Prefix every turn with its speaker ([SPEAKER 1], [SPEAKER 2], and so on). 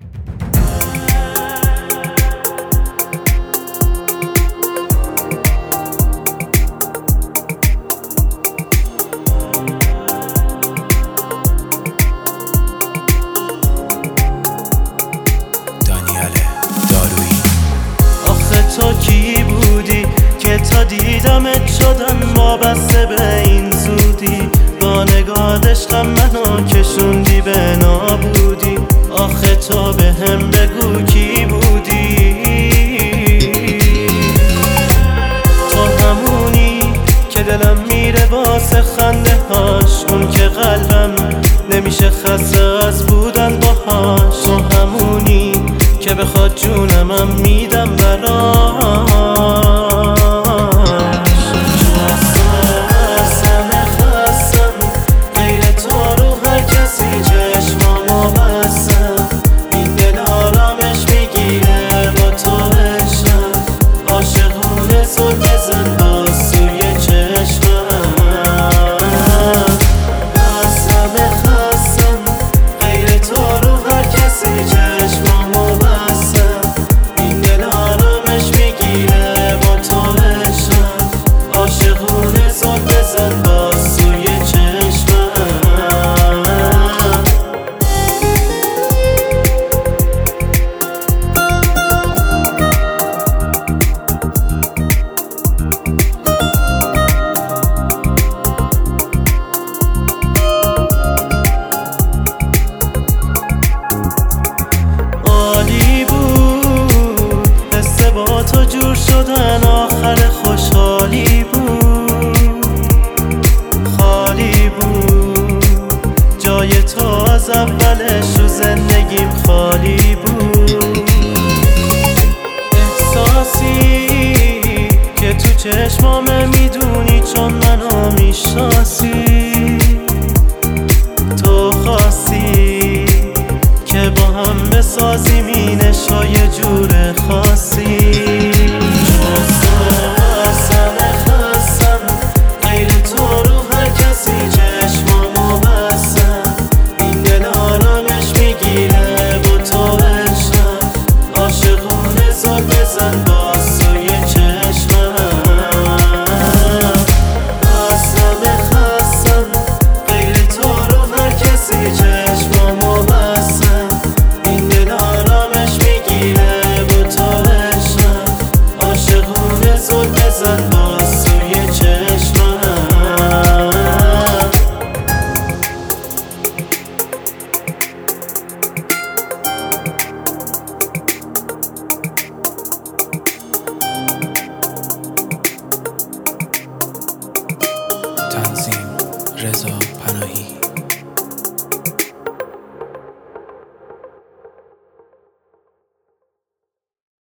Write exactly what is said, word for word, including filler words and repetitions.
[SPEAKER 1] تو کی بودی که تا دیدمت شدم وابسته به این زودی؟ با نگاه عشقم منو کشوندی به نابودی. آخه تو به هم بگو کی بودی؟ تو همونی که دلم میره واسه خنده هاش، اون که قلبم نمیشه خسته از بودن باهاش. تو همونی که بخواد جونمم میدم براش. خستم خستم غیر تو رو هر کسی چشمامو بستم. این دل آرامش میگیره با تو عشقم. عاشقونه زل بزن باز توی چشمم. خستم خستم غیر تو رو هر کسی چشمامو بستم. این دل آرامش میگیره با تو عشقم. عاشقونه زل بزن باز توی چشمم. عالی بود قصه با تو جور شدن، آخر خوشحالی بود. خالی بود جای تو از اولش رو زندگیم خالی بود. احساسی که تو چشمامه میدونی چون منو میشناسی. تو خواستی که با هم بسازیم این عشقای جور خاصی. خستم خستم غیر تو رو هر کسی چشمامو بستم. این دل آرامش میگیره با تو عشقم. عاشقونه زل بزن باز توی چشمم. خستم خستم غیر تو رو هر کسی چشمامو بستم. این دل آرامش میگیره با تو عشقم. عاشقونه زل بزن باز توی چشمم.
[SPEAKER 2] تنظیم رضا پناهی.